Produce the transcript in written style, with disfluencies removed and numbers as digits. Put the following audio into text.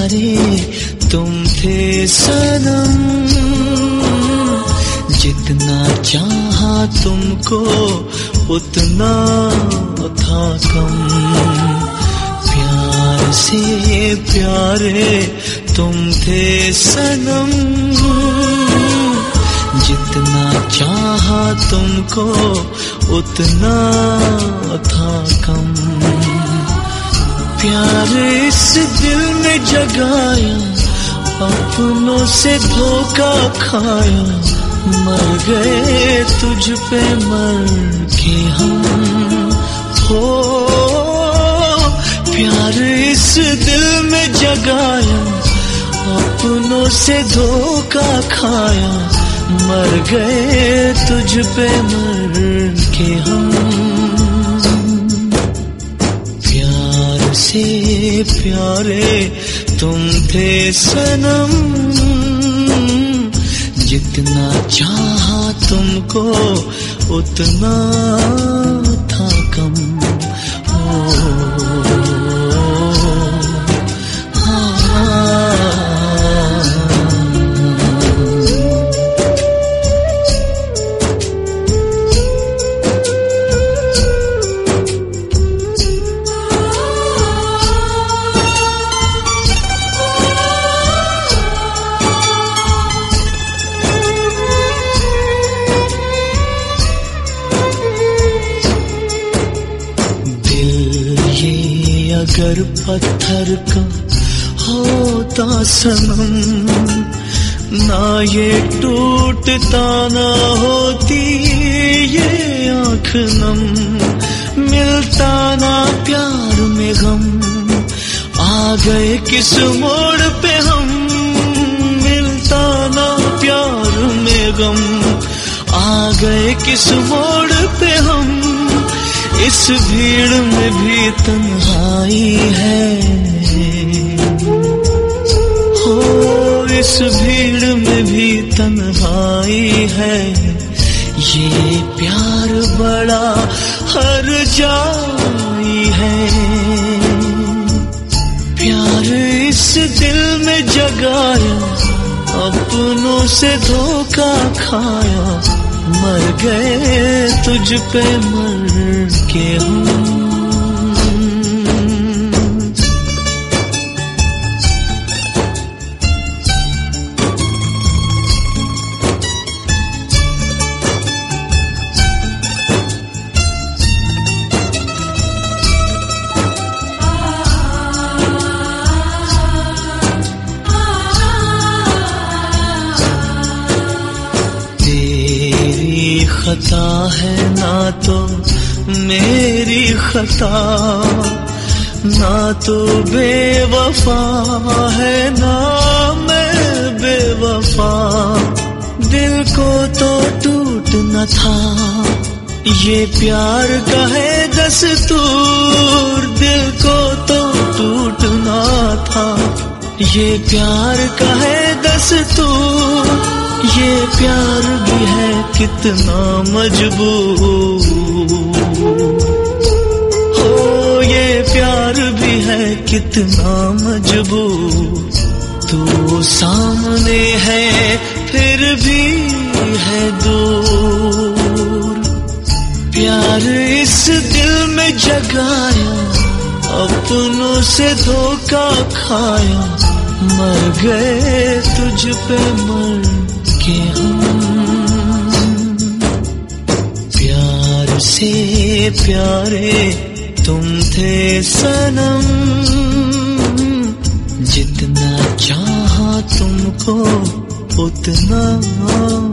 प्यारे तुम थे सनम, जितना चाहा तुमको उतना था कम। प्यार से प्यारे तुम थे सनम, जितना चाहा तुमको उतना था कम। प्यार इस दिल में जगाया, अपनों से धोखा खाया, मर गए तुझ पे मर के हम। हो प्यार इस दिल में जगाया, अपनों से धोखा खाया, मर गए तुझ पे मर के हम। प्यार से प्यारे तुम थे सनम, जितना चाहा तुमको उतना था कम। अगर पत्थर का होता सनम, ना ये टूटता ना होती ये आँख नम। मिलता ना प्यार में गम, आ गए किस मोड़ पे हम। मिलता ना प्यार में गम, आ गए किस मोड़ पे हम। इस भीड़ में भी तन्हाई है, हो इस भीड़ में भी तन्हाई है। ये प्यार बड़ा हर जाई है। प्यार इस दिल में जगाया, अपनों से धोखा खाया, मर गए तुझ पे मर के हम। खता है ना तो मेरी खता, ना तो बेवफा है ना मैं बेवफा। दिल को तो टूटना था, ये प्यार का है दस्तूर। दिल को तो टूटना था, ये प्यार का है दस्तूर। ये प्यार भी है कितना मजबूर, हो ये प्यार भी है कितना मजबूर। तू सामने है फिर भी है दूर। प्यार इस दिल में जगाया, अपनों से धोखा खाया, मर गए तुझ पे मर के हम। प्यार से प्यारे तुम थे सनम, जितना चाहा तुमको उतना